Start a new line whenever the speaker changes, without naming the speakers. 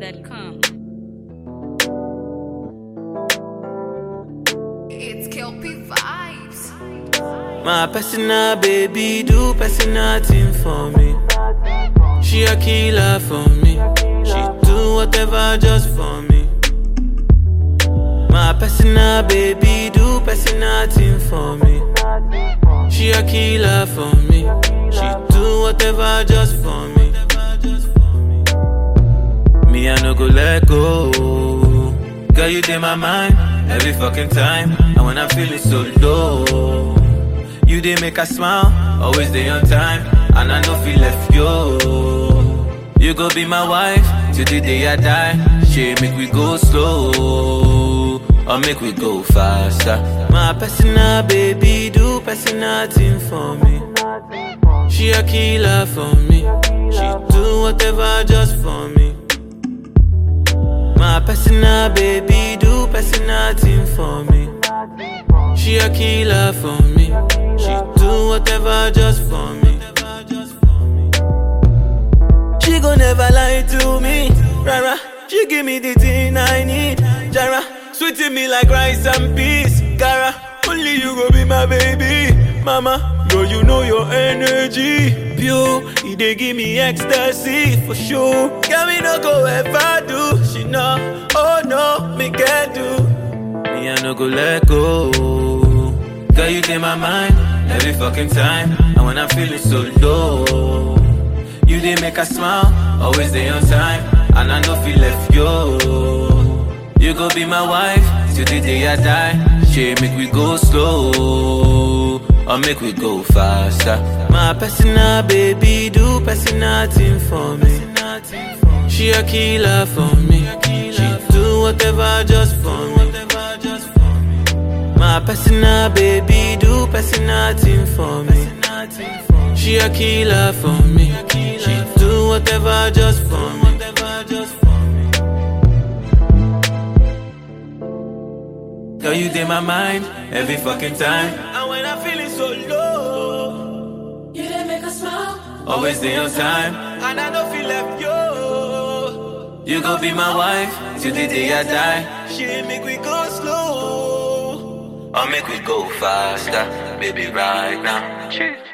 NigerPickup.com.
It's Kelpie vibes.
My personal baby do personal thing for me. She a killer for me. She do whatever just for me. My personal baby do personal thing for me. She a killer for me. She do whatever just for me. Me I no go let go. Girl, you in my mind every fucking time. And when I'm feeling so low, you did make a smile, always day on time. And I know feel left yo. You go be my wife till the day I die. She make we go slow, or make we go faster. My personal baby do personal thing for me. She a killer for me. She do whatever just for me. My personal baby do personal thing for me. She a killer for me. She do whatever just for me. She gon' never lie to me. Rara, she give me the thing I need. Jara, sweeting me like rice and peas. Cara, only you go be my baby. Mama, girl, you know your energy pure. It dey give me ecstasy for sure. Girl, me no go ever do. She know, oh no, me can't do. Me I no go let go. Girl, you in my mind every fucking time. And when I'm feeling so low, you did make a smile, always day on time. And I know feel left yo. You go be my wife till the day I die. She make we go slow, or make we go faster. My personal baby do personal thing for me. She a killer for me. She do whatever just for me. My personal baby do personal thing for me. She a killer for me. She do whatever just for me. Girl, you in my mind every fucking time. And when I'm feeling so low,
You didn't make us smile.
always day on time. And I don't feel left yo. You gon' be my wife till the day I die. She make we go slow, or make we go faster, baby, right now.